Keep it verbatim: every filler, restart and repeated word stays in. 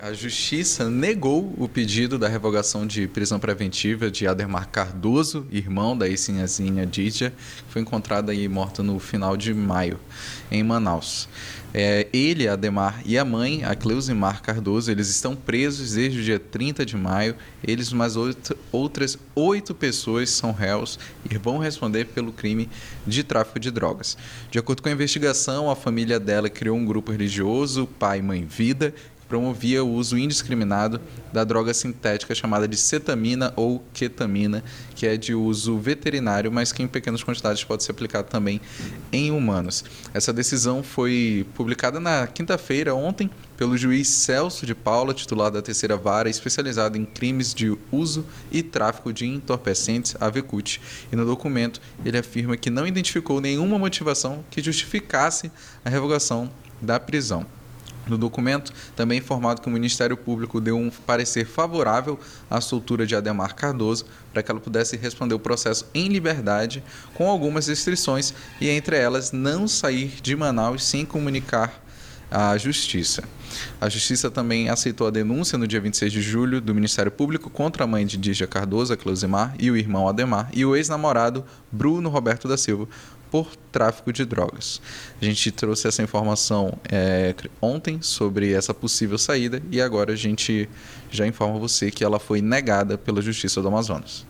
A Justiça negou o pedido da revogação de prisão preventiva de Ademar Cardoso, irmão da ex-sinhazinha Dídia, que foi encontrada aí morta no final de maio, em Manaus. É, ele, Ademar e a mãe, a Cleusimar Cardoso, eles estão presos desde o dia trinta de maio. Eles, mais oito, outras oito pessoas são réus e vão responder pelo crime de tráfico de drogas. De acordo com a investigação, a família dela criou um grupo religioso, Pai e Mãe Vida, promovia o uso indiscriminado da droga sintética chamada de cetamina ou ketamina, que é de uso veterinário, mas que em pequenas quantidades pode ser aplicado também em humanos. Essa decisão foi publicada na quinta-feira, ontem, pelo juiz Celso de Paula, titular da terceira vara, especializado em crimes de uso e tráfico de entorpecentes, a VECUT. E no documento ele afirma que não identificou nenhuma motivação que justificasse a revogação da prisão. No documento, também é informado que o Ministério Público deu um parecer favorável à soltura de Ademar Cardoso para que ela pudesse responder o processo em liberdade, com algumas restrições, e entre elas não sair de Manaus sem comunicar à Justiça. A Justiça também aceitou a denúncia no dia vinte e seis de julho do Ministério Público contra a mãe de Dídia Cardoso, a Cleusimar, e o irmão Ademar, e o ex-namorado Bruno Roberto da Silva, por tráfico de drogas. A gente trouxe essa informação é, ontem sobre essa possível saída e agora a gente já informa você que ela foi negada pela Justiça do Amazonas.